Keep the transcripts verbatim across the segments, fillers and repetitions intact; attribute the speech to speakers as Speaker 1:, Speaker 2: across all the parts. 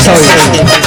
Speaker 1: कैसा हो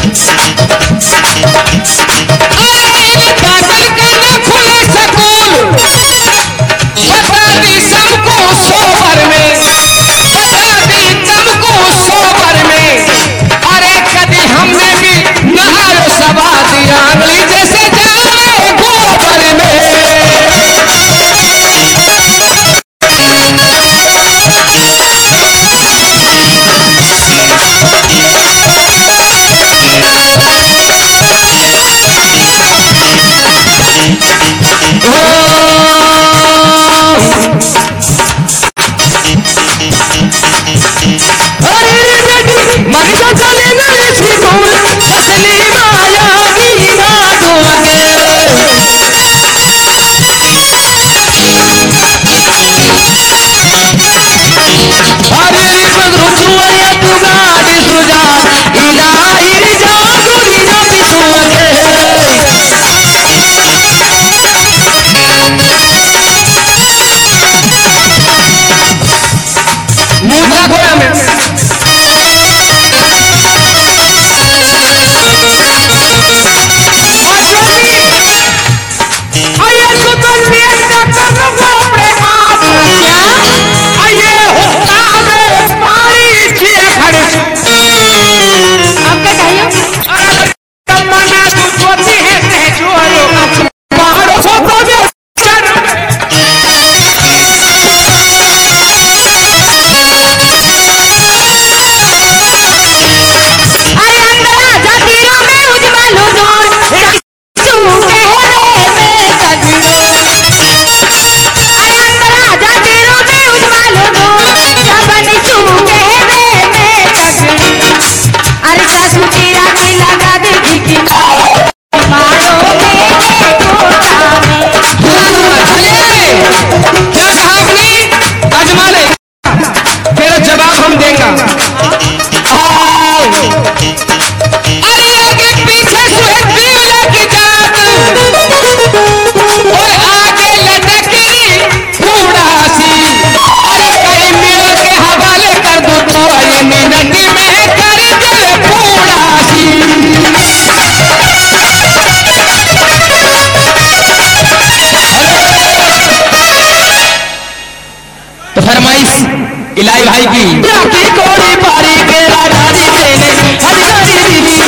Speaker 1: इलाई भाई की कोड़ी पारी के राजा जी ने हजारी दी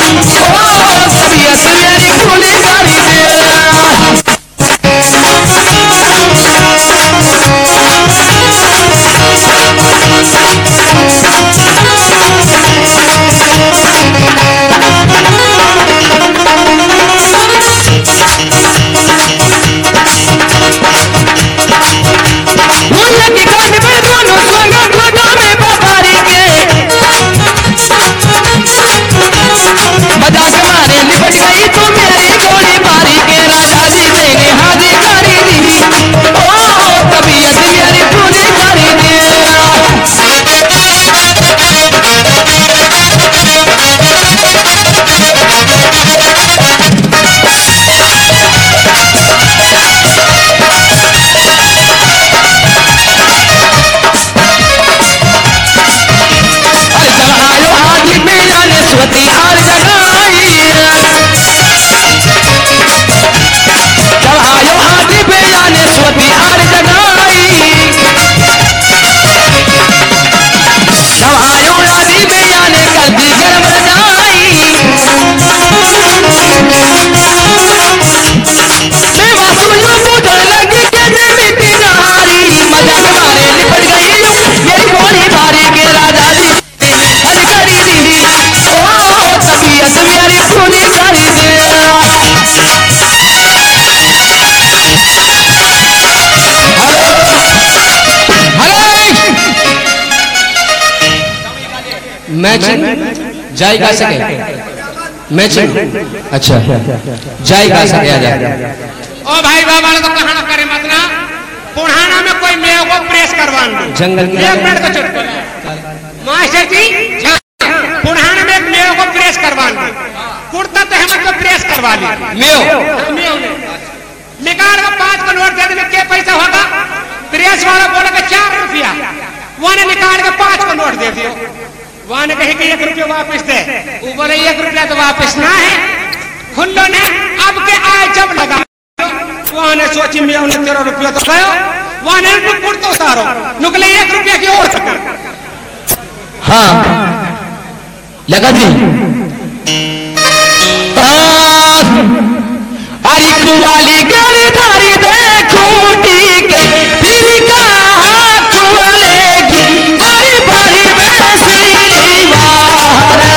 Speaker 1: ओ तबीयत मेरी खुली गाड़ी मैचिंग जाई गा सके मैचिंग अच्छा जाई गा सके आ जा
Speaker 2: ओ भाई बाबा तो कहां करे मत ना पुराना में कोई मेरे को प्रेस करवान दो
Speaker 1: जंगल
Speaker 2: एक मिनट का चुप मास्टर जी पुराना में मेरे को प्रेस करवान दो कुर्ता तो हम को प्रेस करवा ली
Speaker 1: मेयो
Speaker 2: मेयो निकाल का पांच का नोट दे दे क्या पैसा होगा प्रेस वाला बोला कि चार रुपया वो ने निकाल के पांच का नोट दे दियो वहां ने कहे कि एक रुपया वापस दे, वो बोले एक रुपया तो वापस ना है। हुल्लो ने अब के आए जब लगा, वहां ने सोची मैं उन्हें तेरह रुपया तो गयो, वहां ने नुकुर तो उतारो, नुकले एक रुपया की और सका।
Speaker 1: हाँ लगा जी अरे कुवाली गली धारी दे खूटी के फिर कहाँ कुवालेगी अरे भारी वैसी वारा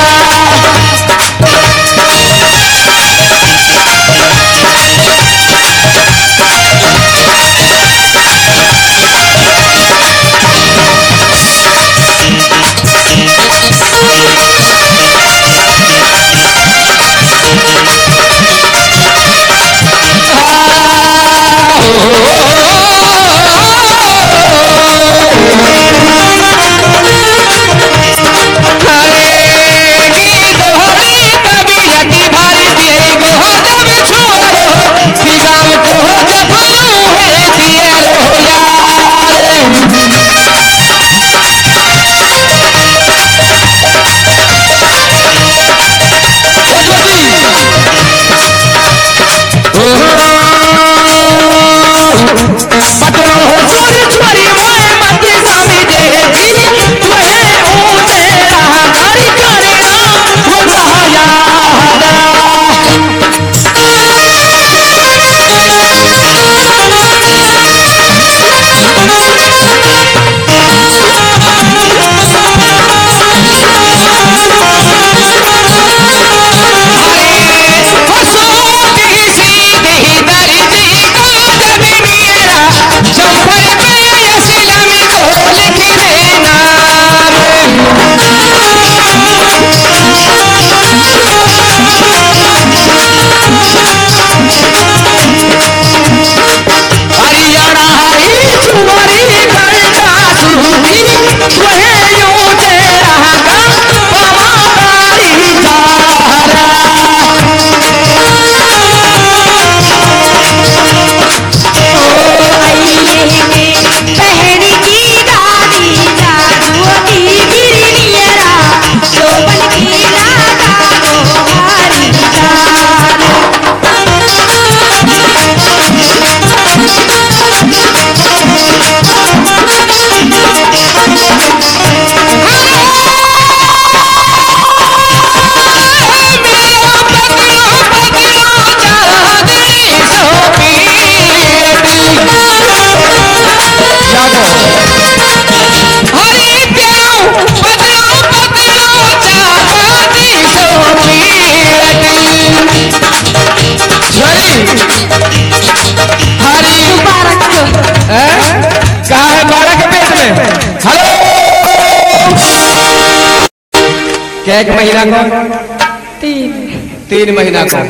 Speaker 1: एक महीना को तीन तीन महीना को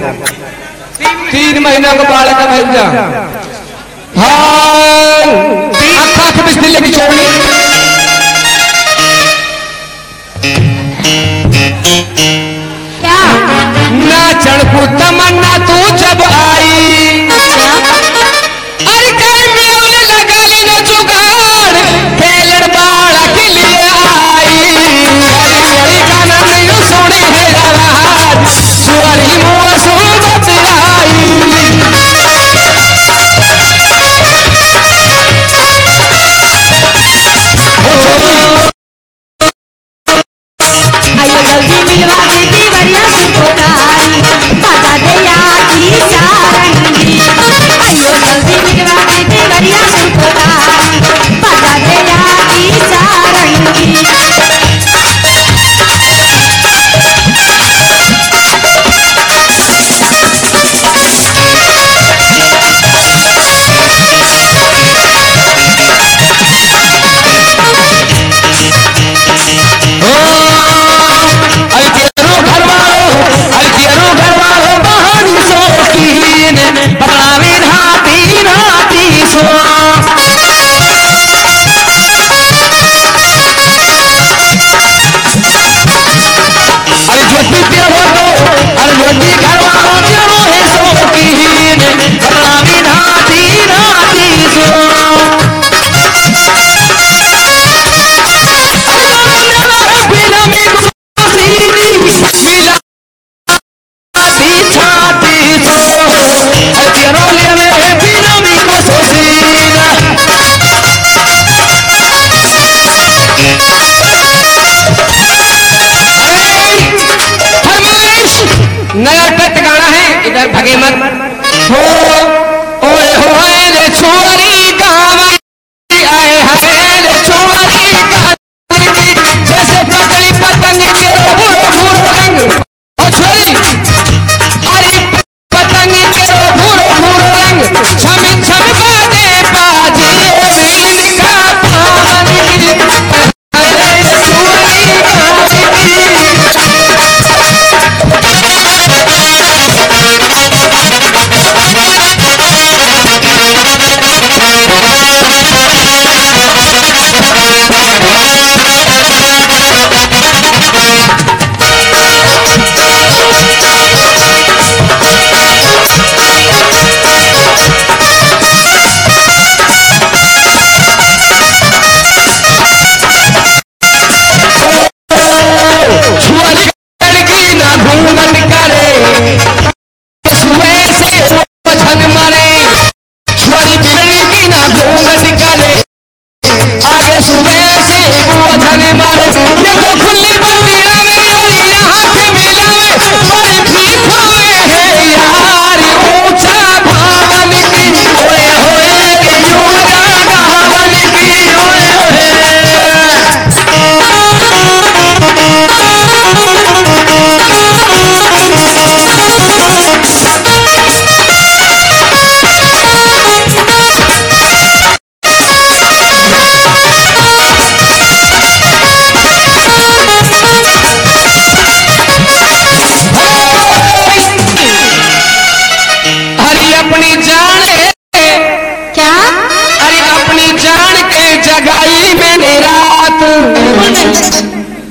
Speaker 1: तीन महीना को बालक का भैया हाँ अखा के बिस्ती लेके छोड़ी
Speaker 3: क्या
Speaker 1: ना चढ़ू तमन्ना तू जब आई अरे कहीं में उन्हें लगा लेना जुगाड़ खेलर बाड़ा के लिए आई अरे गाना नहीं सुने है रात सुअरी मौसम बतलाई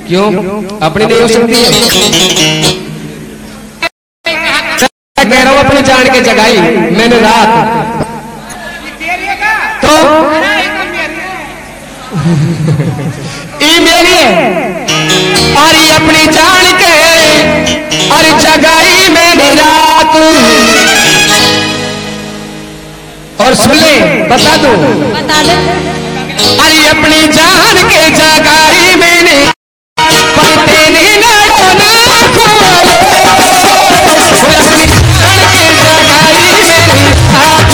Speaker 1: क्यों अपनी नहीं हो सकती है? मैं कह रहा हूं अपनी जान के जगाई मैंने रात तो ई मेरी है अरे अपनी जान के अरे जगाई मैंने रात। और सुन ले बता दो
Speaker 3: बता दे।
Speaker 1: अरे अपनी जान के जगाई मैंने पर तेरी नाड़ों ना खोले। अपनी जान के जगाई मैंने रात।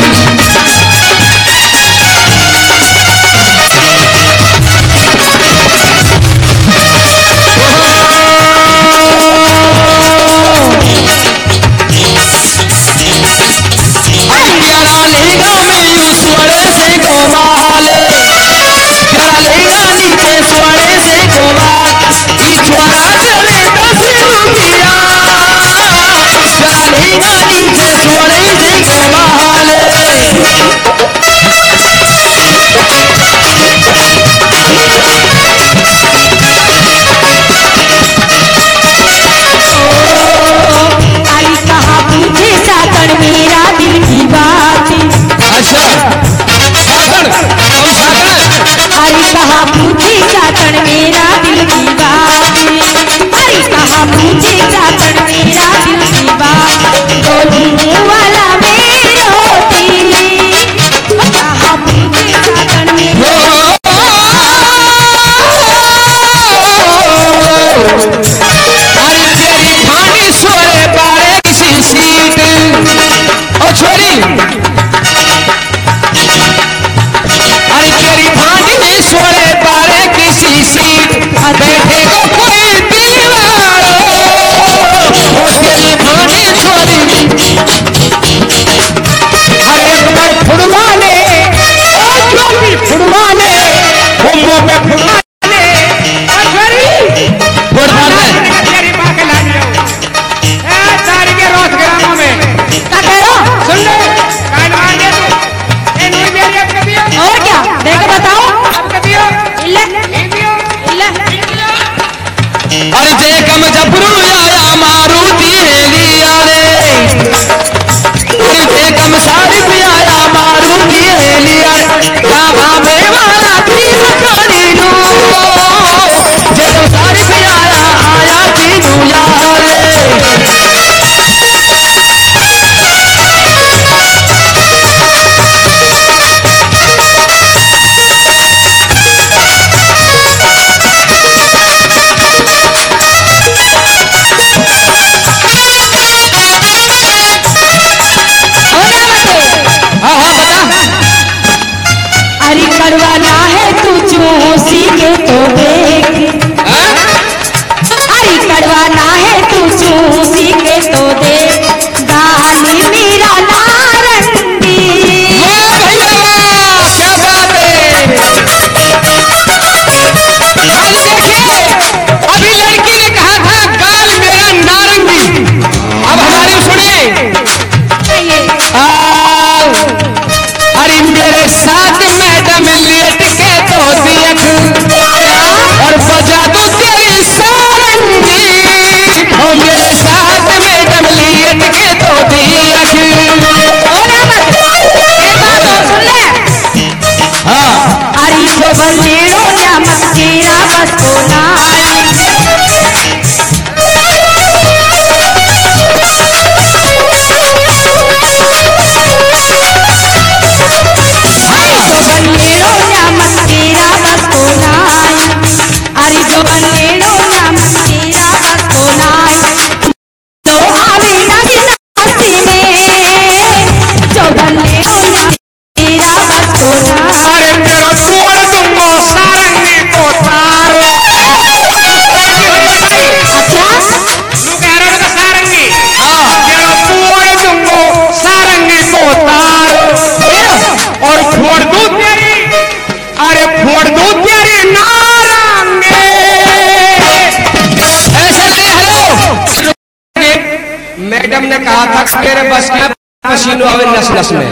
Speaker 1: मैडम ने कहा था कि मेरे बस का पसीनो आवे नस नस में।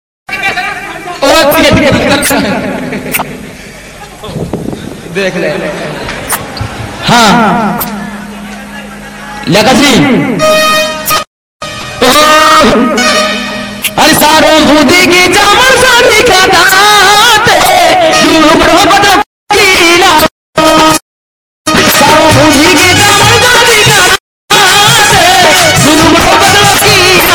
Speaker 1: और देख ले हाँ लगा जी अरे सारो बूदी की जामन शादी का दाते डूबरो बदल कीला सारो बूदी की जामन शादी का दाते डूबरो बदल कीला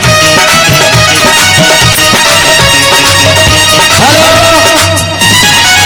Speaker 1: हेलो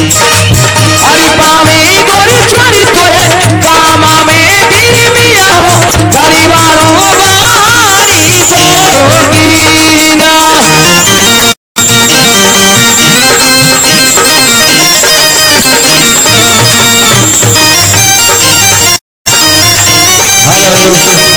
Speaker 1: अरे पावे गोरी छोरी तोरे कामा में भी मिया हो परिवारों बारी बोरोगीना हेलो